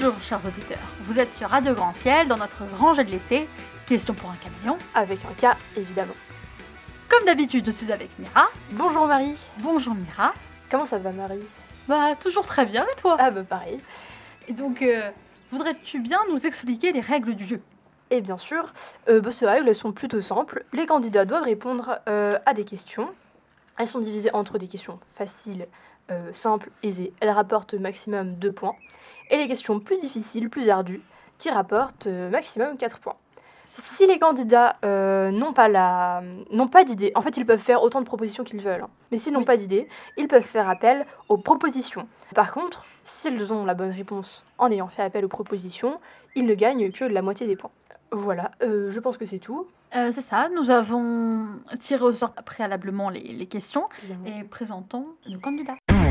Bonjour chers auditeurs, vous êtes sur Radio Grand Ciel dans notre grand jeu de l'été, Question pour un caméléon. Avec un K, évidemment. Comme d'habitude, je suis avec Mira. Bonjour Marie. Bonjour Mira. Comment ça va Marie? Bah toujours très bien et toi? Ah bah pareil. Et donc, voudrais-tu bien nous expliquer les règles du jeu? Et bien sûr, ces règles sont plutôt simples. Les candidats doivent répondre à des questions. Elles sont divisées entre des questions faciles, simples, aisées. Elles rapportent maximum 2 points. Et les questions plus difficiles, plus ardues, qui rapportent maximum 4 points. Si les candidats n'ont pas d'idée, en fait ils peuvent faire autant de propositions qu'ils veulent, hein. Mais s'ils n'ont pas d'idée, ils peuvent faire appel aux propositions. Par contre, s'ils ont la bonne réponse en ayant fait appel aux propositions, ils ne gagnent que la moitié des points. Voilà, je pense que c'est tout. C'est ça, nous avons tiré au sort préalablement les questions Évidemment. et présentons nos candidats.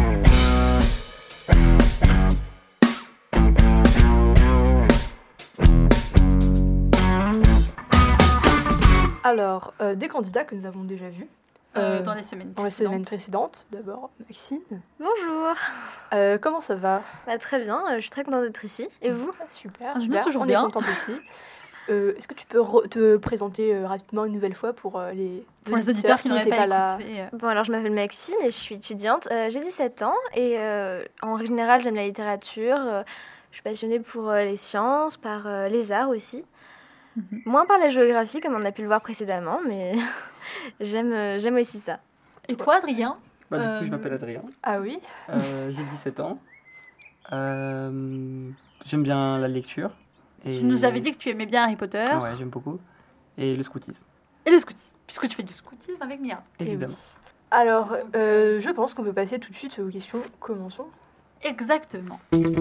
Alors, des candidats que nous avons déjà vus. Dans les semaines Dans les semaines précédentes. D'abord, Maxine. Bonjour. Comment ça va? Très bien, je suis très contente d'être ici. Et vous? Super, Ah, super. toujours On bien. est contente aussi. Est-ce que tu peux te présenter rapidement une nouvelle fois pour les auditeurs qui n'auraient n'étaient pas là? écouté. Bon, alors je m'appelle Maxine et je suis étudiante. J'ai 17 ans et en général j'aime la littérature. Je suis passionnée pour les sciences, par les arts aussi. Mhm. Moins par la géographie comme on a pu le voir précédemment, mais j'aime aussi ça. Et toi, Adrien? Du coup, je m'appelle Adrien, Ah oui? j'ai 17 ans. J'aime bien la lecture. Et... Tu nous avais dit que tu aimais bien Harry Potter Ouais, j'aime beaucoup. Et le scoutisme, et le scoutisme, puisque tu fais du scoutisme avec Mira. évidemment. Alors, je pense qu'on peut passer tout de suite aux questions. Commençons. Exactement.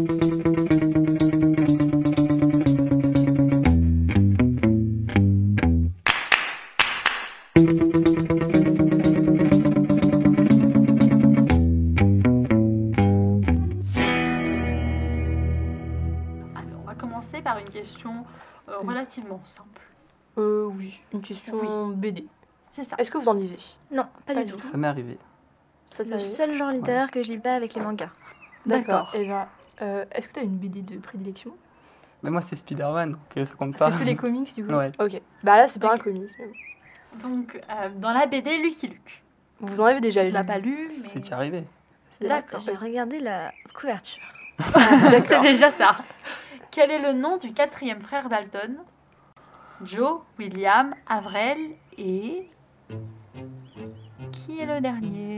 Alors, on va commencer par une question relativement simple. Oui, une question BD. C'est ça. Est-ce que vous en lisez? Non, pas Pas du du tout. Ça m'est arrivé. C'est le t'arrive? seul genre littéraire que je lis pas avec les mangas. D'accord. Et ben, est-ce que tu as une BD de prédilection? Mais moi, c'est Spider-Man, donc ça compte pas. C'est que les comics du coup? Ouais. Ok. Bah là, c'est pas Ok. un comics. Mais bon. Donc, dans la BD Lucky Luke. Vous en avez déjà Je lu? ne l'ai pas lu, mais... C'est déjà arrivé. D'accord. J'ai regardé la couverture. C'est déjà ça. Quel est le nom du 4e frère Dalton? Joe, William, Avril et... Qui est le dernier?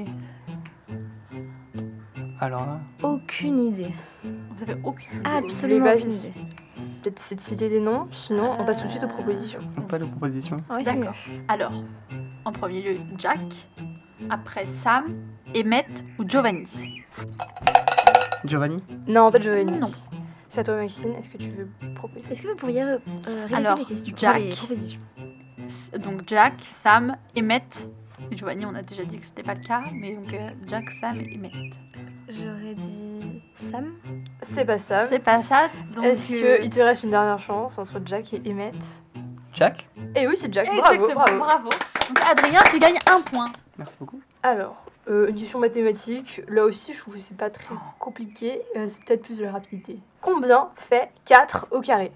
Alors là, Aucune idée. Vous avez aucune idée. Absolument pas aucune dit. idée. Peut-être c'est de citer des noms, sinon on passe tout de suite aux propositions. donc pas de proposition. Ah oui, c'est D'accord. Alors, en premier lieu, Jack. Après, Sam, Emmett ou Giovanni. Giovanni? Non, en fait, Giovanni. Non. C'est à toi, Maxine. Est-ce que tu veux proposer? Est-ce que vous pourriez répéter Alors, les questions? Jack. Les propositions. Donc, Jack, Sam, Emmett et Giovanni. On a déjà dit que c'était pas le cas, mais donc Jack, Sam et Emmett. J'aurais dit Sam. C'est pas ça. C'est pas ça. Donc, Est-ce qu'il te reste une dernière chance entre Jack et Emmett? Jack? Et oui, c'est Jack. Bravo, Exactement, bravo. Donc, Adrien, tu gagnes 1 point. Merci beaucoup. Alors, une question mathématique. Là aussi, je trouve que c'est pas très compliqué. C'est peut-être plus de la rapidité. Combien fait 4 au carré?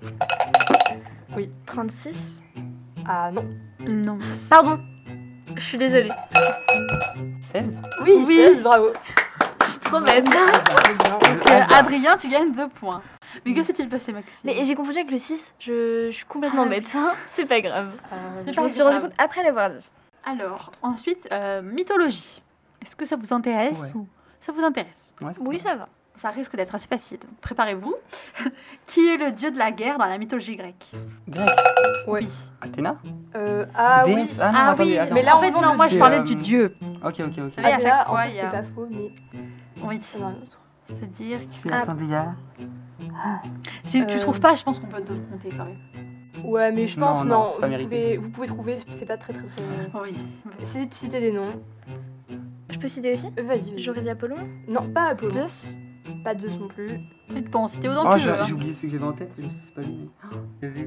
36. Ah non. Non. Pardon. Je suis désolée. 16? Oui, Oui. 16, bravo. Je suis trop bête. Donc, hasard. Adrien, tu gagnes 2 points. Mais que s'est-il passé, Maxime? Mais j'ai confondu avec le 6. Je suis complètement Ah, bête. C'est pas grave. Ce n'est Je pas me suis rendu grave. compte après l'avoir dit. Alors, ensuite, mythologie. Est-ce que ça vous intéresse Ouais. ou ça vous intéresse? Ouais, c'est Oui, pas- ça va. Ça risque d'être assez facile. Préparez-vous. Qui est le dieu de la guerre dans la mythologie grecque? Grec? Ouais. Oui. Athéna? Ah oui. Déesse? Ah non, attendez, attends. mais là, en on fait, demande non, le moi je dieu. parlais du dieu. Ok. Oui, à Athéna, chaque en fois, fait, il y c'était a- pas faux, mais Oui, il y en a un autre. c'est-à-dire... Si, Ah. attendez, il y a... Si tu trouves pas, je pense qu'on peut te le compter quand même. Ouais, mais je Non, pense, non, non. c'est pas mérité. Vous pouvez trouver, c'est pas très. Oui. Citez des noms. Je peux citer aussi? Vas-y. J'aurais dit Apollon. Non, pas Apollo. Zeus. Pas Zeus non plus. Tu peux en citer autant Oh, que tu veux. j'ai oublié celui que j'avais en tête, je sais que c'est pas lui. Il y avait...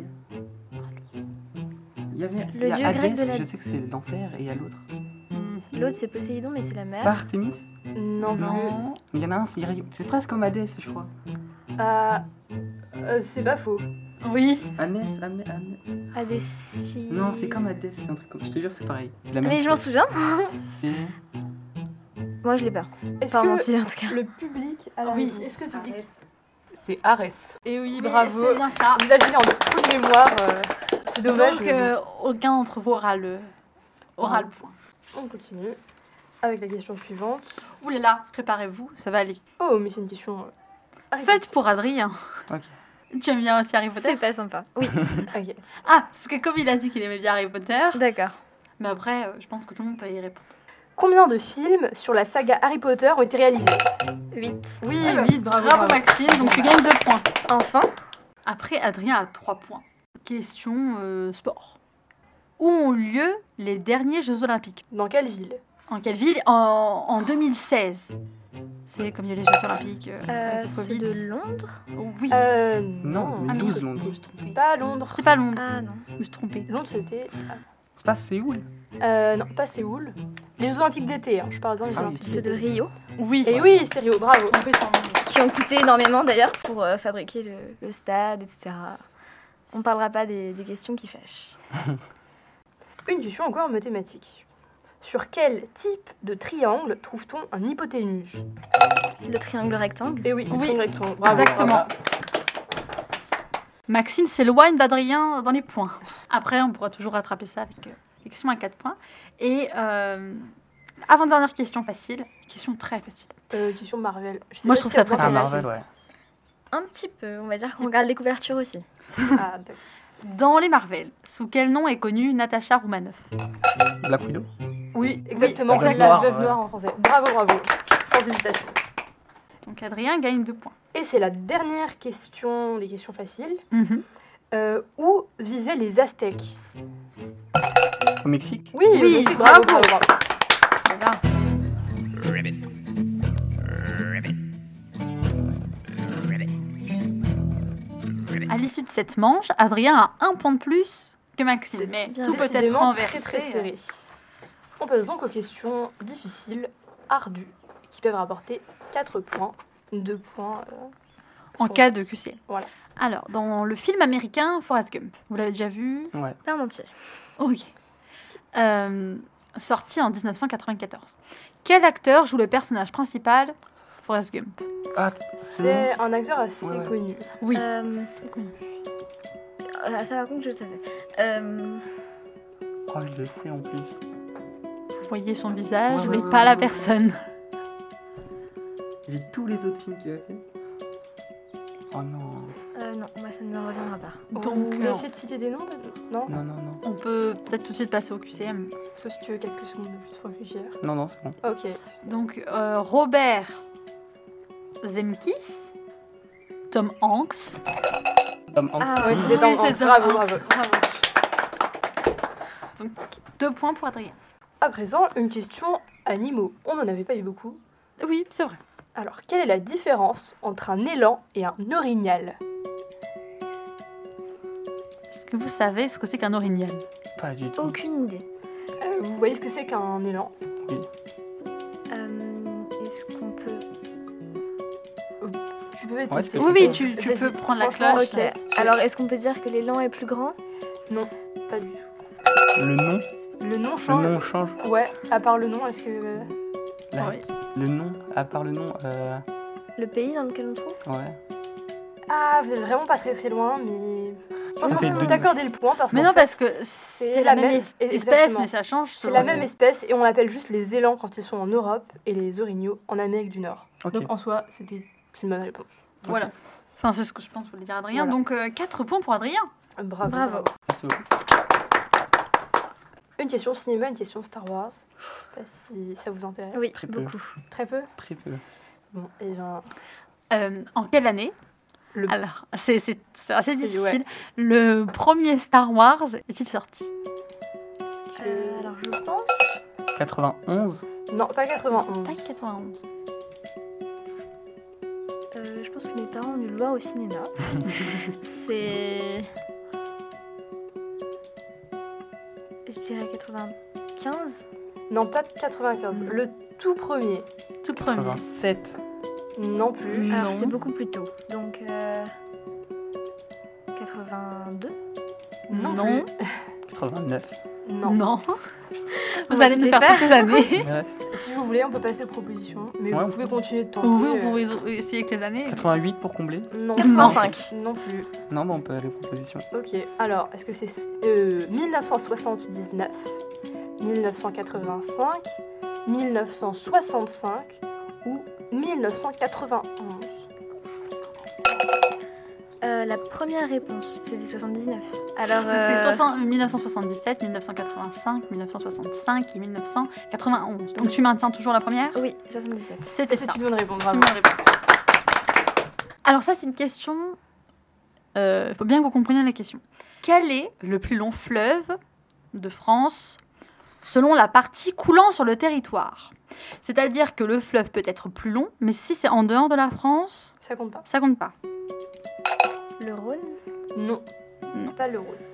Il y avait... Le il y a dieu grec Hadès, de la- je sais que c'est l'enfer, et il y a l'autre. L'autre, c'est Poséidon, mais c'est la mer. Pas Artémis? Non, plus. Non. Il y en a un, c'est presque comme Hadès, je crois. Ah, C'est pas faux. Oui. Amès. Adessi. Non, c'est comme Hadès, c'est un truc comme. Je te jure, c'est pareil. C'est la même Mais je m'en chose. souviens. C'est. Moi, je l'ai pas. Est-ce Pas que menti, en tout cas. le public a la Oui. réponse? Est-ce que le public... C'est Arès. Et oui, Oui, bravo. c'est bien ça. Vous aviez un petit trou de mémoire. C'est dommage. Donc, mais bon. aucun d'entre vous aura le point. On continue avec la question suivante. Ouh là là, préparez-vous, ça va aller vite. Oh, mais c'est une question. Faites pour Adrien. Ok. Tu aimes bien aussi Harry Potter? C'est pas sympa. Oui, Ok. Ah, parce que comme il a dit qu'il aimait bien Harry Potter, d'accord. mais après, je pense que tout le monde peut y répondre. Combien de films sur la saga Harry Potter ont été réalisés? 8. Oui, Ah bah, vite, bravo Maxime, donc tu gagnes 2 points. Enfin. Après, Adrien a 3 points. Question sport. Où ont lieu les derniers Jeux Olympiques? Dans quelle ville? En quelle ville? En 2016. C'est comme il y a les Jeux Olympiques avec le Ceux Covid. de Londres. Oui. Non, Ah, 12 je Londres. me suis trompée. Pas à Londres. C'est pas Londres, Ah non. je me suis trompée. Londres, c'était. C'est pas Séoul. Non, pas Séoul. Les Jeux Olympiques d'été, hein. Je parle dans les Jeux Ah oui. Olympiques Ceux de d'été. Rio. Oui. Et oui, stéréo, bravo. Trompée sur le nom. Qui ont coûté énormément d'ailleurs pour fabriquer le stade, etc. On parlera pas des questions qui fâchent. Une question encore en mathématiques. Sur quel type de triangle trouve-t-on un hypoténuse? Le triangle rectangle. Eh oui, Oui, triangle rectangle. Bravo. exactement. Maxime s'éloigne d'Adrien dans les points. Après, on pourra toujours rattraper ça avec les questions à 4 points. Et avant-dernière question facile, question très facile. Question Marvel. sais Moi, pas je trouve si ça vous très Ah, intéresse. Marvel, ouais. Un petit peu, on va dire qu'on regarde les couvertures aussi. Ah, d'accord. Dans les Marvel, sous quel nom est connue Natasha Romanoff? Black Widow. Oui, exactement. la veuve La noire, veuve ouais. noire en français. Bravo, bravo. Sans hésitation. Donc Adrien gagne 2 points. Et c'est la dernière question, des questions faciles. Mhm. Où vivaient les Aztèques? Au Mexique. Oui, Oui, le Mexique, bravo. bravo, bravo. Voilà. À l'issue de cette manche, Adrien a 1 point de plus que Maxime. C'est Mais bien tout peut être Décidément renversé. très serré. On passe donc aux questions difficiles, ardues, qui peuvent rapporter 4 points. 2 points En sont- cas de QCM. Voilà. Alors, dans le film américain Forrest Gump, vous l'avez déjà vu? Ouais. Pas en entier. Ok. Sorti en 1994. Quel acteur joue le personnage principal Forrest Gump? Ah, C'est un acteur assez Ouais. connu. Oui. Ça par contre, je le savais. Oh, je le sais en plus. Vous voyez son visage, Ouais, mais ouais, pas ouais, la ouais. personne. J'ai tous les autres films qu'il a fait. Oh non. Non, moi ça ne me reviendra pas. Donc, On va essayer de citer des noms Non. Non, non, non. on peut peut-être tout de suite passer au QCM. Sauf si tu veux quelques secondes de plus pour réfléchir. Non, non, c'est bon. Ok. Donc, Robert Zemeckis, Tom Hanks. Tom Hanks. Ah, Ouais, c'était Oui, Tom c'est Hanks. Tom Bravo, Hanks. bravo. Bravo. Donc, 2 points pour Adrien. À présent, une question animaux. On n'en avait pas eu beaucoup. Oui, c'est vrai. Alors, quelle est la différence entre un élan et un orignal? Est-ce que vous savez ce que c'est qu'un orignal? Pas du tout. Aucune idée. Vous voyez ce que c'est qu'un élan? Est-ce qu'on peut... Tu peux Ouais, tester. c'est Oui, oui, Vas-y, tu peux prendre la franchement, cloche. je te laisse. Alors, est-ce qu'on peut dire que l'élan est plus grand? Pas du tout. Le nom. Le nom Le change. nom change. Ouais, à part le nom, est-ce que. La- Oui. Le nom, à part le nom, Le pays dans lequel on trouve? ouais. Ah, vous êtes vraiment pas très très loin, mais. Je pense Ça qu'on fait peut deux. t'accorder le point parce Mais qu'en non, fait, parce que c'est la même espèce, exactement. mais ça change. c'est selon la le- même espèce et on l'appelle juste les élans quand ils sont en Europe et les orignaux en Amérique du Nord. Ok. Donc en soi, c'était une bonne réponse. Voilà. Enfin, c'est ce que je pense voulait dire Adrien. Voilà. Donc, 4 points pour Adrien. Bravo. Bravo. Merci beaucoup. Une question cinéma, une question Star Wars. Je sais pas si ça vous intéresse. Oui, Très peu. beaucoup. Très peu. Très peu. Bon, et bien. En quelle année Le- Alors, c'est assez C'est- difficile. ouais. Le premier Star Wars est-il sorti? Alors, je pense... 91. Non, pas 91. Pas 91. Je pense que mes parents ont dû le voir au cinéma. C'est... Je dirais 95. Non, pas 95. Le tout premier. Tout premier. 87. Non plus. Non. Alors, c'est beaucoup plus tôt. Donc, 82. Non. Non. plus. 89. Non. Non. On Vous va allez toutes nous les faire faire. toutes les années. Ouais. Si vous voulez, on peut passer aux propositions. Mais Ouais. vous pouvez continuer de tenter. Oui, vous pouvez essayer avec les années. 88 pour combler. Non. 85. Non plus. Non, bah on peut aller aux propositions. Ok, alors, est-ce que c'est 1979, 1985, 1965 ou 1991? La première réponse, c'était 79. Alors, C'est 1977, 1985, 1965 et 1991. Donc tu maintiens toujours la première? oui, 77. C'était C'est ça. une bonne réponse, C'est une bravo. bonne réponse. Alors ça, c'est une question... Il faut bien que vous compreniez la question. Quel est le plus long fleuve de France selon la partie coulant sur le territoire? C'est-à-dire que le fleuve peut être plus long, mais si c'est en dehors de la France, Ça compte pas? ça compte pas. Le Rhône. Non. Non. Pas le Rhône.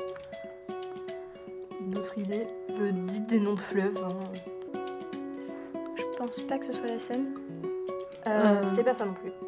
Une autre idée? Dites des noms de fleuves. Hein. Je pense pas que ce soit la Seine. C'est pas ça non plus.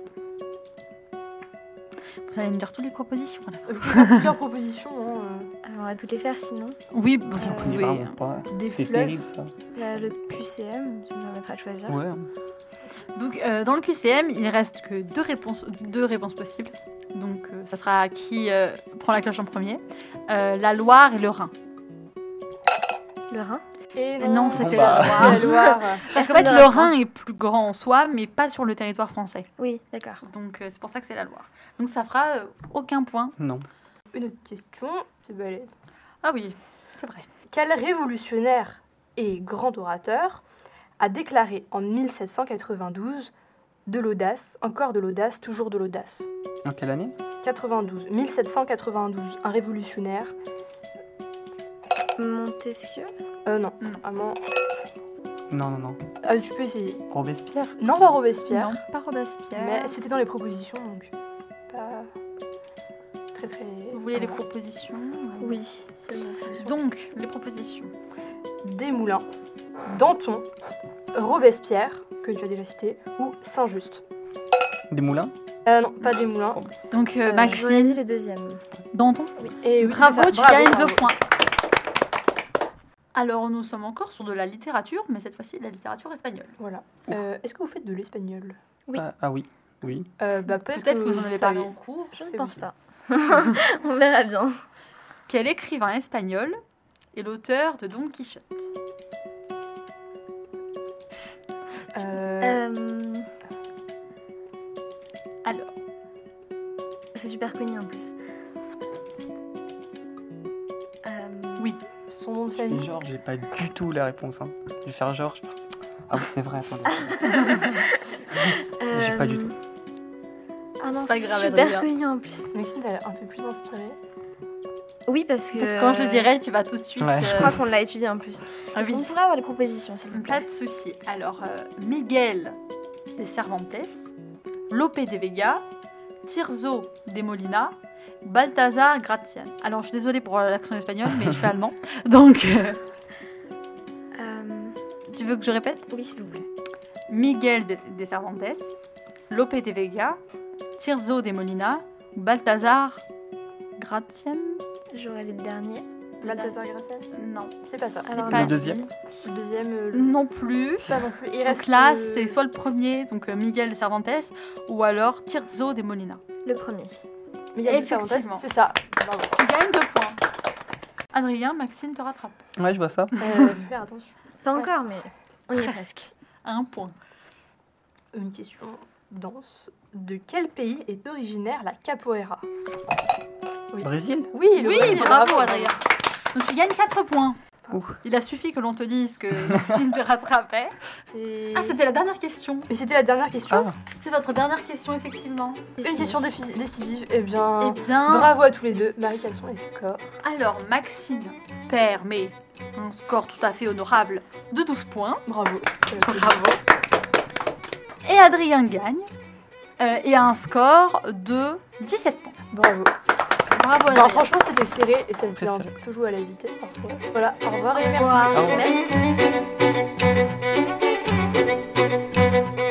Vous allez me dire toutes les propositions. Là. Vous pouvez faire plusieurs propositions. Hein. Alors, on va toutes les faire sinon. Oui, vous Je connais pouvez. vraiment pas. Des C'est fleuves. terrible ça. Le QCM, ça me permettra de choisir. Ouais. Donc, dans le QCM, il reste que deux réponses possibles. Donc, ça sera qui prend la cloche en premier. La Loire et le Rhin. Le Rhin. Et Non, c'était bah. la Loire. La Loire. Parce qu'en Personne fait, ne le répond. Rhin est plus grand en soi, mais pas sur le territoire français. Oui, d'accord. Donc, c'est pour ça que c'est la Loire. Donc, ça fera aucun point. Non. Une autre question, c'est balèze. Ah oui, c'est vrai. Quel révolutionnaire et grand orateur a déclaré en 1792 de l'audace, encore de l'audace, toujours de l'audace? En quelle année? 92, 1792, un révolutionnaire. Montesquieu. Non, Non. vraiment. Non. Tu peux essayer. Robespierre? Non, pas Robespierre. Non, pas Robespierre. Mais c'était dans les propositions, donc c'est pas très. Vous voulez les propositions? Oui, c'est bon. Donc, les propositions. Desmoulins, Danton, Robespierre, que tu as déjà cité, ou Saint-Just. Des moulins? Non, pas Desmoulins. Donc, J'aurais dit Maxime, le deuxième. Danton. Et oui, Bravo, c'est ça. tu Bravo, gagnes bravo. 2 points. Alors, nous sommes encore sur de la littérature, mais cette fois-ci de la littérature espagnole. Voilà. Est-ce que vous faites de l'espagnol? Oui. Ah oui. Oui. Peut-être Peut-être que vous en avez parlé savez. en cours. Je C'est ne pense oui. pas. On verra bien. Quel écrivain espagnol est l'auteur de Don Quichotte? Alors, C'est super connu en plus. oui. Son nom de Et famille. genre, j'ai pas du tout la réponse. Hein. Je vais faire genre. Ah oui, c'est vrai, attendez. J'ai pas du tout. Ah non, C'est pas c'est grave, super Adrien. connu en plus. Maxime, t'as l'air un peu plus inspirée. Oui, parce que... Peut-être quand je le dirai, tu vas tout de suite. Ouais. Je crois qu'on l'a étudié en plus. Ah Est-ce oui. qu'on pourrait avoir les propositions, s'il vous Pas plaît? de souci. Alors, Miguel de Cervantes, Lope de Vega, Tirso de Molina, Balthazar Gracián. Alors, je suis désolée pour l'accent espagnol, mais je fais allemand. Donc, tu veux que je répète? Oui, s'il vous plaît. Miguel de Cervantes, Lope de Vega, Tirso de Molina, Balthazar Gracián. J'aurais dit le dernier. Balthazar Gracián? Non, C'est pas ça. Alors, pas le lui. deuxième? Le deuxième, Non plus. pas non plus. Il Donc reste. là, c'est soit le premier, donc Miguel de Cervantes, ou alors Tirso de Molina. Le premier. Miguel de Cervantes, Effectivement. c'est ça. Bravo. Tu gagnes 2 points. Adrien, Maxime te rattrape. Ouais, je vois ça. Fais attention. Pas Ouais. encore, mais on y est Presque. presque. 1 point. Une question dense. De quel pays est originaire la capoeira? Brésil? Oui, le Oui, Brésil, bravo Adrien. Donc tu gagnes 4 points. Ouh. Il a suffi que l'on te dise que Maxime te rattrapait. Et- Ah, c'était la dernière question. Mais c'était la dernière question. Ah, C'était votre dernière question, effectivement. Une question décisive. Eh bien, Eh bien, bravo à tous les deux. Marie, quels sont les scores? alors Maxime perd, mais un score tout à fait honorable de 12 points. Bravo. Bravo. Et Adrien gagne et a un score de 17 points. Bravo. Bravo Bon, Adrien. franchement, c'était serré et ça se C'est dit un serré. peu jouer à la vitesse parfois. Voilà, au revoir et Au merci. revoir. Au revoir. Merci.